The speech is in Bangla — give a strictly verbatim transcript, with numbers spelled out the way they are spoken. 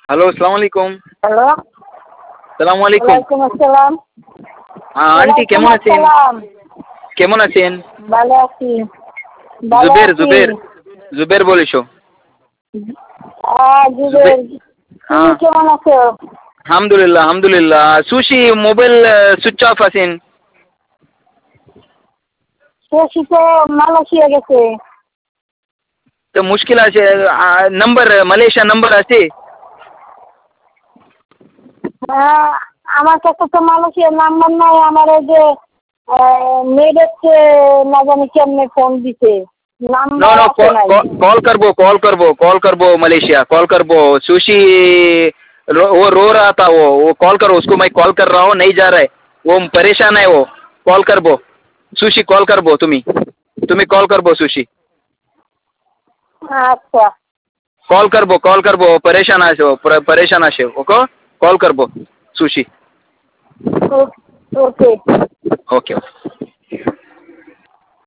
হ্যালো, আসসালামু আলাইকুম। হ্যালো। সালামু আলাইকুম। ওয়ালাইকুম আসসালাম। হ্যাঁ, আন্টি ওয়ালাইকুম কেমন আছেন? আসসালাম। কেমন আছেন? ভালো আছি। ভালো জুবের, আছি। জুবের, জুবের বলিস। হ্যাঁ, জুবে জুবের। তুমি হ্যাঁ, কেমন আছো? আলহামদুলিল্লাহ, আলহামদুলিল্লাহ। সুশি মোবাইল সুইচ অফ আছেন। শশী তো মালয়েশিয়া গেছে। তো মুশকিল আছে। নাম্বার মালয়েশিয়া নাম্বার আছে? হ্যাঁ, আমার কাছে তো মালয়েশিয়ার নাম্বার নাই। আমার ওই যে মেয়েদেরকে না জানি কেমনে ফোন দিছে, नो নাম্বার नो আসে নাই। कॉल करबो कॉल करबो कॉल करबो मलेशिया कॉल करबो। सुशी रो, वो रो रहा था। वो वो कॉल करो उसको। मैं कॉल कर रहा हूँ, नहीं जा रहा है वो, परेशान है वो। कॉल करबो सुशी कॉल करबो। तुम्ही तुम्ही कॉल करबो सुशी আচ্ছা। कॉल करबो कॉल करबो परेशान আছে ও परेशान আছে ওকে कॉल करबो सुशी। ওকে। Okay okay.